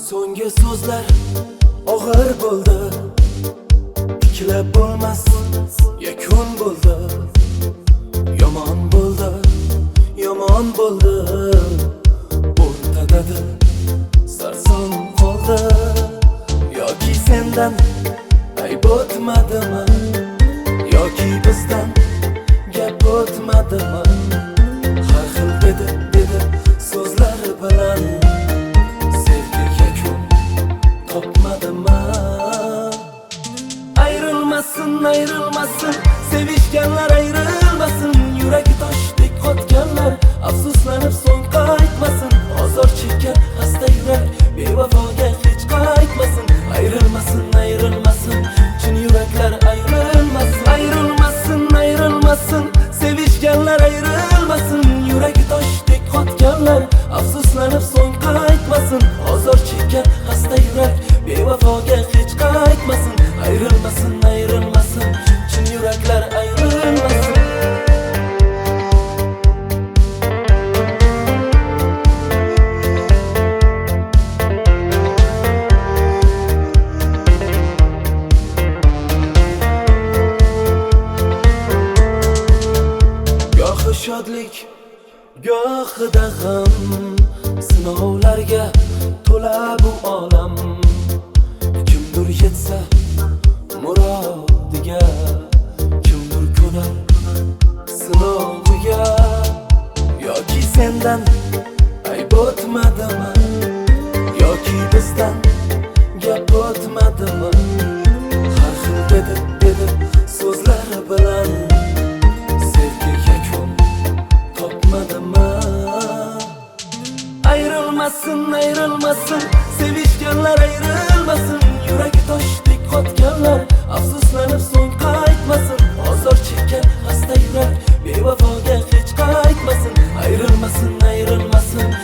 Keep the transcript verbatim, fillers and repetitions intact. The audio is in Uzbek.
So'nggi so'zlar og'ir bo'ldi, tiklab bo'lmas yakun bo'ldi. Yomon bo'ldi, yomon bo'ldi, o'rtada sarson qoldi. Yoki sendan ayb o'tmadimi, yoki bizdan gap o'tmadimi? Har xil dedi dedi so'zlar bilan sevgi yakun topmadimi? Ayrılmasın, ayrılmasın, sevişkenler ayrılmasın. Yürek taşdek qotganlar afsuslanib so'ng qaytmasin. Ozor chekkan hasta yurak bevafoga hech qaytmasin. Ayrılmasın, ayrılmasın, chin yuraklar ayrılmasın. Ayrılmasın, ayrılmasın, sevişkenler ayrılmasın. Yürek taşdek qotganlar afsuslanib so'ng qaytmasin. Ozor chekkan hasta yurak bevafoga hech qaytmasin. Ayrılmasın, ayrılmasın, chin yuraklar ayrılmasın. Gohi shodlik, gohida g'am, sinovlarga to'la bu olam. Kimdir yetsa murodiga, kimdir ko'nar sinoviga. Yoki sendan ayb o'tmadimi, yoki bizdan gap o'tmadimi? Har xil dedi dedi so'zlar bilan sevgi yakun topmadimi? Ayrılmasın, ayrılmasın, sevişkenler ayrılmasın. Yürek taşdek qotganlar afsuslanib so'ng qaytmasin. Ozor chekkan hasta yurak bevafoga hech qaytmasin. Ayrılmasın, ayrılmasın,